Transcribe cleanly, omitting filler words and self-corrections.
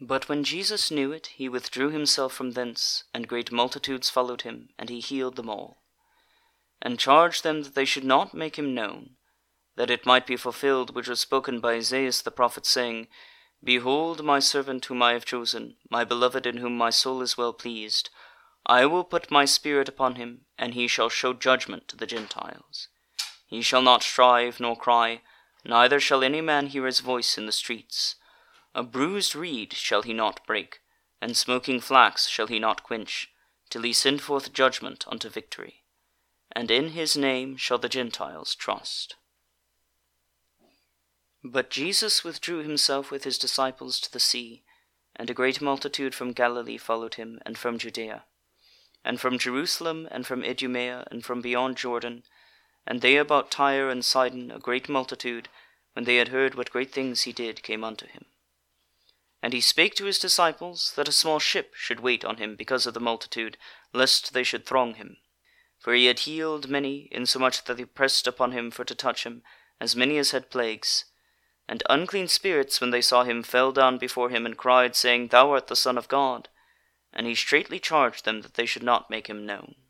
But when Jesus knew it, he withdrew himself from thence, and great multitudes followed him, and he healed them all. And charged them that they should not make him known, that it might be fulfilled which was spoken by Esaias the prophet, saying, Behold my servant whom I have chosen, my beloved in whom my soul is well pleased. I will put my spirit upon him, and he shall show judgment to the Gentiles. He shall not strive nor cry, neither shall any man hear his voice in the streets. A bruised reed shall he not break, and smoking flax shall he not quench, till he send forth judgment unto victory. And in his name shall the Gentiles trust. But Jesus withdrew himself with his disciples to the sea, and a great multitude from Galilee followed him, and from Judea, and from Jerusalem, and from Idumea, and from beyond Jordan, and they about Tyre and Sidon, a great multitude, when they had heard what great things he did, came unto him. And he spake to his disciples, that a small ship should wait on him because of the multitude, lest they should throng him. For he had healed many, insomuch that they pressed upon him for to touch him, as many as had plagues. And unclean spirits, when they saw him, fell down before him, and cried, saying, Thou art the Son of God. And he straitly charged them that they should not make him known.